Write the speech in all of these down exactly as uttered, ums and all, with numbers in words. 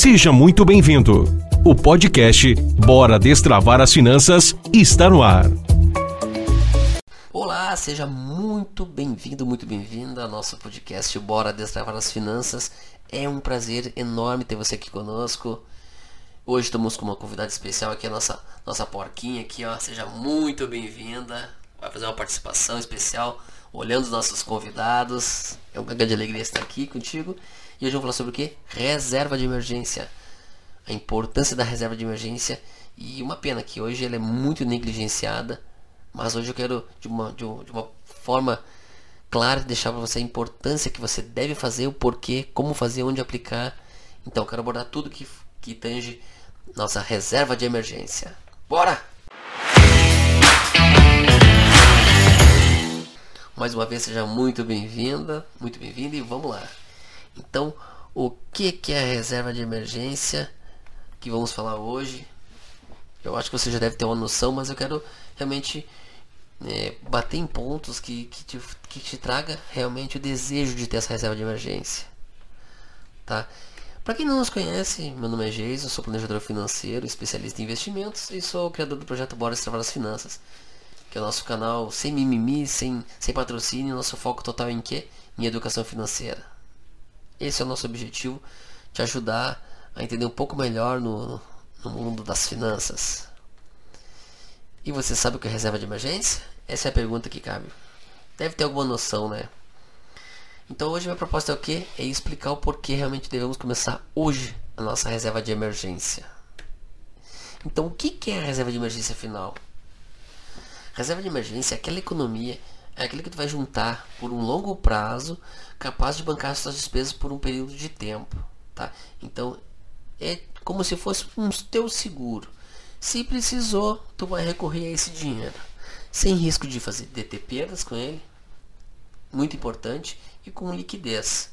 Seja muito bem-vindo. O podcast Bora Destravar as Finanças está no ar. Olá, seja muito bem-vindo, muito bem-vinda ao nosso podcast Bora Destravar as Finanças. É um prazer enorme ter você aqui conosco. Hoje estamos com uma convidada especial aqui, a nossa, nossa porquinha aqui, ó. Seja muito bem-vinda. Vai fazer uma participação especial olhando os nossos convidados. É uma grande alegria estar aqui contigo. E hoje vamos falar sobre o quê? Reserva de emergência. A importância da reserva de emergência. E uma pena que hoje ela é muito negligenciada. Mas hoje eu quero, de uma, de uma, de uma forma clara, deixar para você a importância que você deve fazer, o porquê, como fazer, onde aplicar. Então eu quero abordar tudo que, que tange nossa reserva de emergência. Bora! Mais uma vez, seja muito bem-vinda, muito bem-vindo e vamos lá. Então, o que, que é a reserva de emergência que vamos falar hoje? Eu acho que você já deve ter uma noção, mas eu quero realmente é, bater em pontos que, que, te, que te traga realmente o desejo de ter essa reserva de emergência. Tá? Para quem não nos conhece, meu nome é Geison, sou planejador financeiro, especialista em investimentos e sou o criador do projeto Bora Destravar as Finanças, que é o nosso canal sem mimimi, sem, sem patrocínio, nosso foco total em quê? Em educação financeira. Esse é o nosso objetivo, te ajudar a entender um pouco melhor no, no mundo das finanças. E você sabe o que é reserva de emergência? Essa é a pergunta que cabe. Deve ter alguma noção, né? Então hoje minha proposta é o quê? É explicar o porquê realmente devemos começar hoje a nossa reserva de emergência. Então o que é a reserva de emergência afinal? Reserva de emergência é aquela economia, é aquilo que tu vai juntar por um longo prazo, capaz de bancar as suas despesas por um período de tempo, tá? Então é como se fosse um teu seguro. Se precisou, tu vai recorrer a esse dinheiro, sem risco de fazer de ter perdas com ele, muito importante, e com liquidez.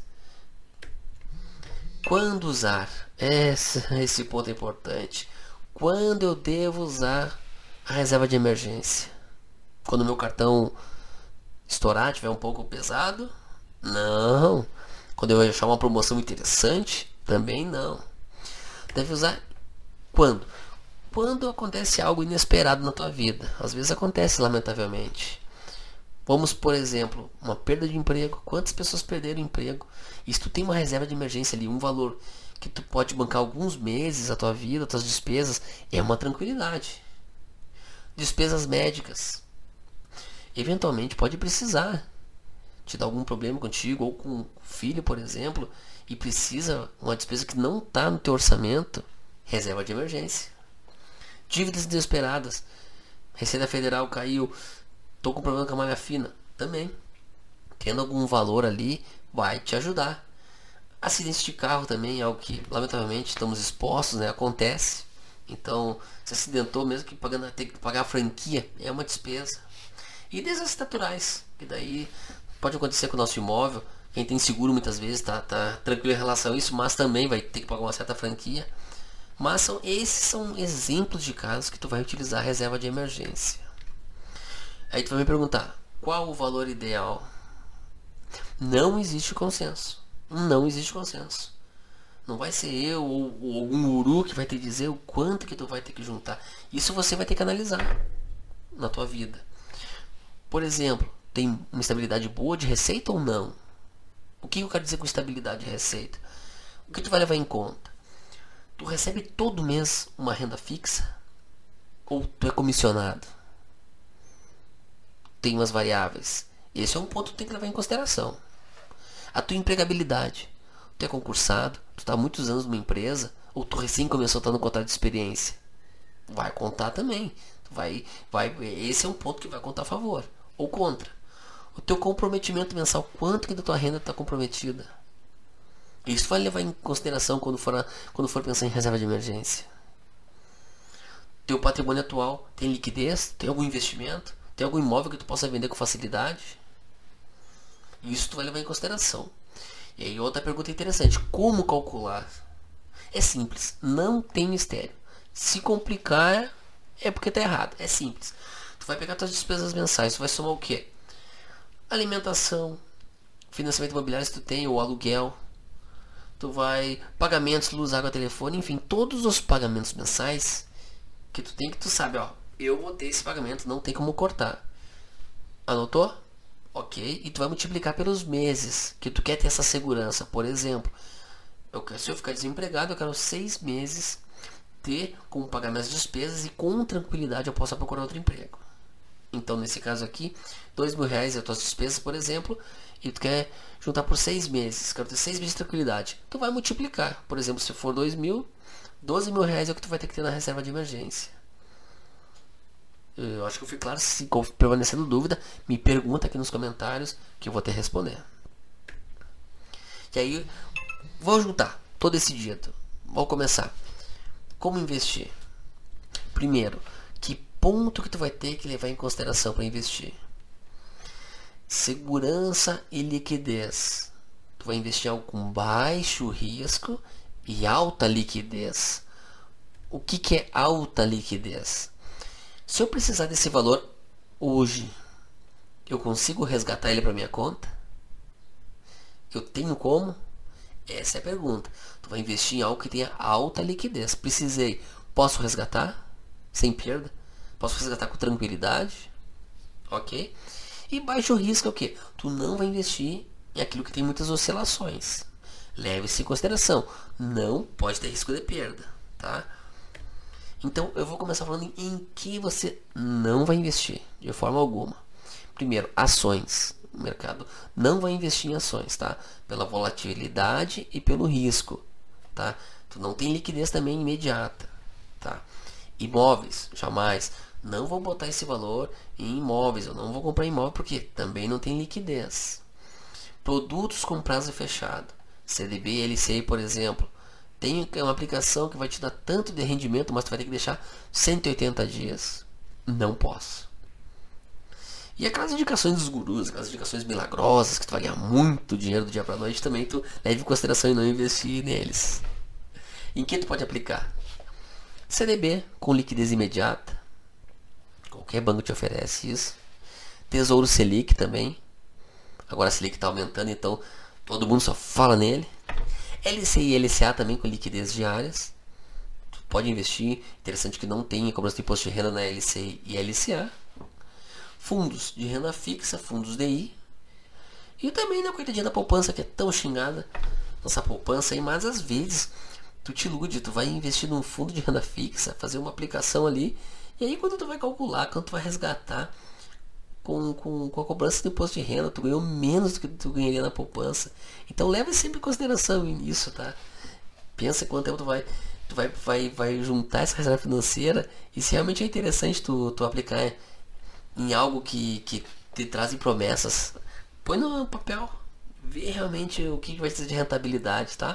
Quando usar? Esse, esse ponto é importante. Quando eu devo usar a reserva de emergência? Quando o meu cartão estourar, tiver um pouco pesado? Não. Quando eu achar uma promoção interessante? Também não. Deve usar quando? Quando acontece algo inesperado na tua vida. Às vezes acontece, lamentavelmente. Vamos, por exemplo, uma perda de emprego. Quantas pessoas perderam emprego? E se tu tem uma reserva de emergência ali, um valor que tu pode bancar alguns meses a tua vida, as tuas despesas, é uma tranquilidade. Despesas médicas. Eventualmente pode precisar te dar algum problema contigo ou com o filho, por exemplo, e precisa uma despesa que não está no teu orçamento, reserva de emergência. Dívidas inesperadas. Receita Federal caiu, estou com problema com a malha fina, também. Tendo algum valor ali, vai te ajudar. Acidente de carro também é algo que, lamentavelmente, estamos expostos, né? Acontece. Então, se acidentou, mesmo que pagando, ter que pagar a franquia, é uma despesa. E desastres naturais, que daí pode acontecer com o nosso imóvel. Quem tem seguro muitas vezes está tá tranquilo em relação a isso, mas também vai ter que pagar uma certa franquia. Mas são, esses são exemplos de casos que tu vai utilizar a reserva de emergência. Aí tu vai me perguntar, qual o valor ideal? Não existe consenso. Não existe consenso. Não vai ser eu ou, ou algum guru que vai te dizer o quanto que tu vai ter que juntar. Isso você vai ter que analisar na tua vida. Por exemplo, tem uma estabilidade boa de receita ou não? O que eu quero dizer com estabilidade de receita? O que tu vai levar em conta? Tu recebe todo mês uma renda fixa? Ou tu é comissionado? Tem umas variáveis. Esse é um ponto que tu tem que levar em consideração. A tua empregabilidade. Tu é concursado? Tu está há muitos anos numa empresa? Ou tu recém começou a estar no contrato de experiência? Vai contar também. Tu vai, vai, esse é um ponto que vai contar a favor ou contra. O teu comprometimento mensal, quanto que da tua renda está comprometida? Isso vai levar em consideração quando for, a, quando for pensar em reserva de emergência. Teu patrimônio atual tem liquidez? Tem algum investimento? Tem algum imóvel que tu possa vender com facilidade? Isso tu vai levar em consideração. E aí outra pergunta interessante, como calcular? É simples, não tem mistério. Se complicar é porque está errado, é simples. Tu vai pegar tuas despesas mensais, tu vai somar o quê? Alimentação, financiamento imobiliário se tu tem, ou aluguel. tu vai pagamentos, luz, água, telefone, enfim, todos os pagamentos mensais que tu tem, que tu sabe, ó, eu vou ter esse pagamento, não tem como cortar. Anotou? Ok, e tu vai multiplicar pelos meses que tu quer ter essa segurança. Por exemplo, eu quero, se eu ficar desempregado, eu quero seis meses ter como pagar minhas despesas e com tranquilidade eu possa procurar outro emprego. Então, nesse caso aqui, dois mil reais é as tuas despesas, por exemplo, e tu quer juntar por seis meses, quero ter seis meses de tranquilidade. Tu vai multiplicar. Por exemplo, se for dois mil, doze mil reais é o que tu vai ter que ter na reserva de emergência. Eu acho que eu fui claro. Se permanecendo dúvida, me pergunta aqui nos comentários que eu vou te responder. E aí, vou juntar todo esse dia. Vou começar. Como investir? Primeiro, que ponto que tu vai ter que levar em consideração para investir? Segurança e liquidez. Tu vai investir em algo com baixo risco e alta liquidez. O que, que é alta liquidez? Se eu precisar desse valor hoje, eu consigo resgatar ele para minha conta? Eu tenho como? Essa é a pergunta. Tu vai investir em algo que tenha alta liquidez. Precisei. Posso resgatar? Sem perda? Posso resgatar com tranquilidade? Ok? E baixo risco é o quê? Tu não vai investir em aquilo que tem muitas oscilações. Leve isso em consideração. Não pode ter risco de perda. Tá? Então eu vou começar falando em que você não vai investir de forma alguma. Primeiro, ações. O mercado não vai investir em ações, tá? Pela volatilidade e pelo risco, tá? Tu não tem liquidez também imediata, tá? Imóveis, jamais. Não vou botar esse valor em imóveis. Eu não vou comprar imóvel porque também não tem liquidez. Produtos com prazo fechado, C D B, L C I, por exemplo. Tem uma aplicação que vai te dar tanto de rendimento, mas tu vai ter que deixar cento e oitenta dias. Não posso. E aquelas indicações dos gurus, aquelas indicações milagrosas, que tu vai ganhar muito dinheiro do dia para noite, também tu leve em consideração e não investir neles. Em que tu pode aplicar? C D B com liquidez imediata. Qualquer banco te oferece isso. Tesouro Selic também. Agora a Selic está aumentando, então todo mundo só fala nele. L C I e L C A também com liquidez diárias. Tu pode investir. Interessante que não tem cobrança de imposto de renda na L C I e L C A. Fundos de renda fixa, fundos D I. E também na coitadinha da poupança, que é tão xingada. Nossa poupança aí, mas às vezes tu te ilude, tu vai investir num fundo de renda fixa, fazer uma aplicação ali. E aí quando tu vai calcular, quando tu vai resgatar com, com, com a cobrança do imposto de renda, tu ganhou menos do que tu ganharia na poupança. Então leva sempre em consideração isso, tá? Pensa quanto tempo tu vai, tu vai, vai, vai juntar essa reserva financeira e se realmente é interessante tu, tu aplicar em algo que, que te trazem promessas. Põe no papel, vê realmente o que vai ser de rentabilidade, tá?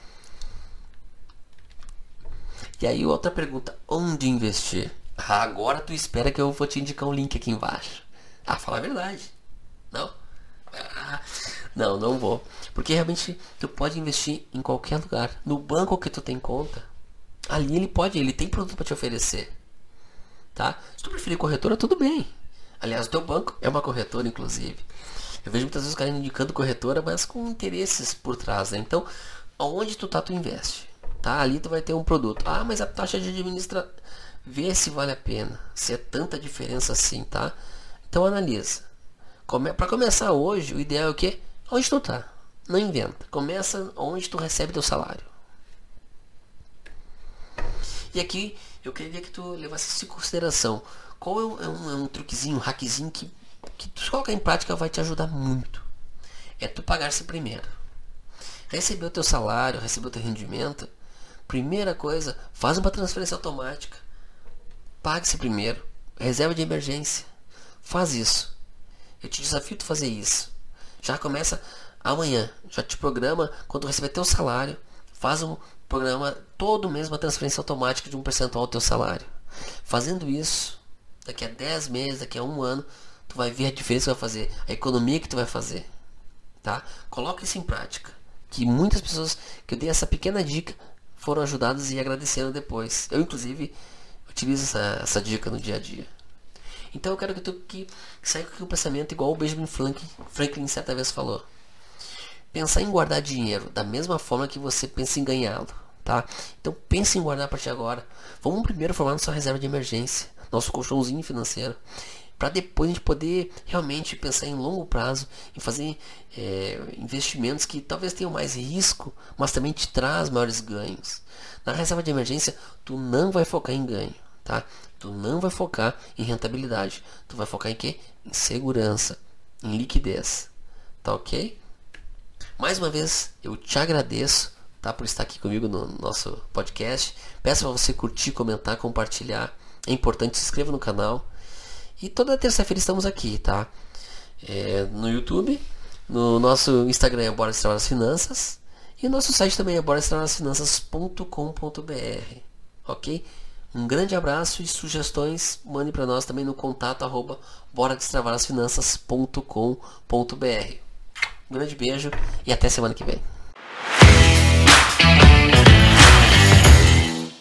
E aí outra pergunta, onde investir? Ah, agora tu espera que eu vou te indicar um link aqui embaixo. Ah, fala a verdade. Não? Ah, não, não vou. Porque realmente tu pode investir em qualquer lugar. No banco que tu tem conta, ali ele pode, ele tem produto para te oferecer. Tá? Se tu preferir corretora, tudo bem. Aliás, o teu banco é uma corretora, inclusive. Eu vejo muitas vezes os caras indicando corretora, mas com interesses por trás, né? Então, aonde tu tá, tu investe. Tá? Ali tu vai ter um produto. Ah, mas a taxa de administração... Vê se vale a pena. Se é tanta diferença assim, tá? Então analisa. Come... Para começar hoje, o ideal é o quê? Onde tu tá. Não inventa. Começa onde tu recebe teu salário. E aqui eu queria que tu levasse isso em consideração. Qual é um, é um, é um truquezinho, um hackzinho que, que tu colocar em prática vai te ajudar muito. É tu pagar-se primeiro. Recebeu teu salário, recebeu teu rendimento. Primeira coisa, faz uma transferência automática. Pague-se primeiro. Reserva de emergência. Faz isso. Eu te desafio a fazer isso. Já começa amanhã. Já te programa quando receber teu salário. Faz um programa todo mês, uma transferência automática de um percentual do teu salário. Fazendo isso, daqui a dez meses, daqui a um ano, tu vai ver a diferença que vai fazer, a economia que tu vai fazer. Tá? Coloca isso em prática. Que muitas pessoas que eu dei essa pequena dica foram ajudadas e agradecendo depois. Eu, inclusive, utilizo essa, essa dica no dia a dia. Então eu quero que tu que, que saia com um pensamento igual o Benjamin Franklin, Franklin certa vez falou. pensar em guardar dinheiro da mesma forma que você pensa em ganhá-lo, tá? Então pense em guardar a partir de agora. Vamos primeiro formar nossa reserva de emergência, nosso colchãozinho financeiro, para depois a gente poder realmente pensar em longo prazo, em fazer é, investimentos que talvez tenham mais risco, mas também te traz maiores ganhos. Na reserva de emergência, tu não vai focar em ganho, tá? Tu não vai focar em rentabilidade. Tu vai focar em quê? Em segurança, em liquidez, tá ok? Mais uma vez, eu te agradeço, tá, por estar aqui comigo no nosso podcast. Peço para você curtir, comentar, compartilhar. É importante, se inscreva no canal. E toda terça-feira estamos aqui, tá? É, no YouTube, no nosso Instagram é Bora Destravar as Finanças. E o nosso site também é bora destravar as finanças ponto com ponto b r. Ok? Um grande abraço e sugestões mande para nós também no contato arroba bora destravar as finanças ponto com ponto b r. Um grande beijo e até semana que vem.